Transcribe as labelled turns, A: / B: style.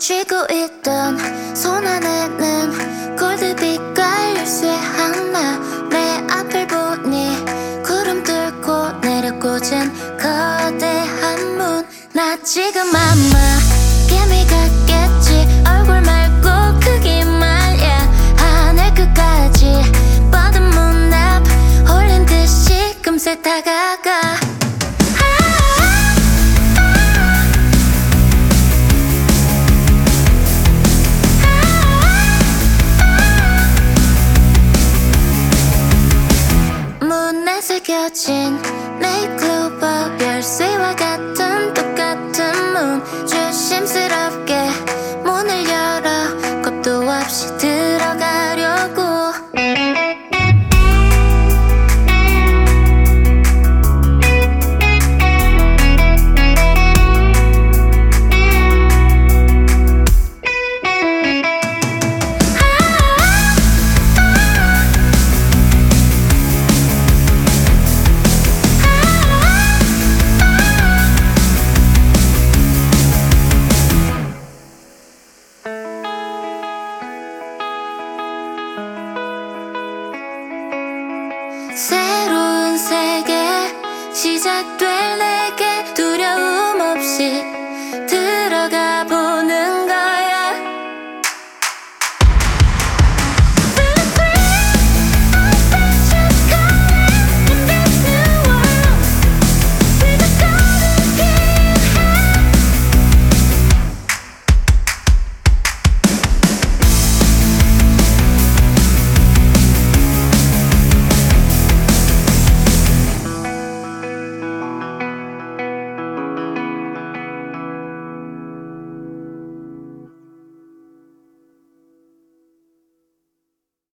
A: 쥐고 있던 손 안에는 골드빛깔 열쇠 하나. 내 앞을 보니 구름 뚫고 내려 꽂은 거대한 문. 나 지금 아마 개미 같겠지. 얼굴 말고 크기 말야. 하늘 끝까지 뻗은 문 앞 홀린 듯이 금세 다가가. 문에 새겨진 네잎클로버 열쇠와 같은 똑같은 문. 조심스럽게 문을 열어 겁도 없이 들어가려고. 새로운 세계 시작될 내게 두려움 없이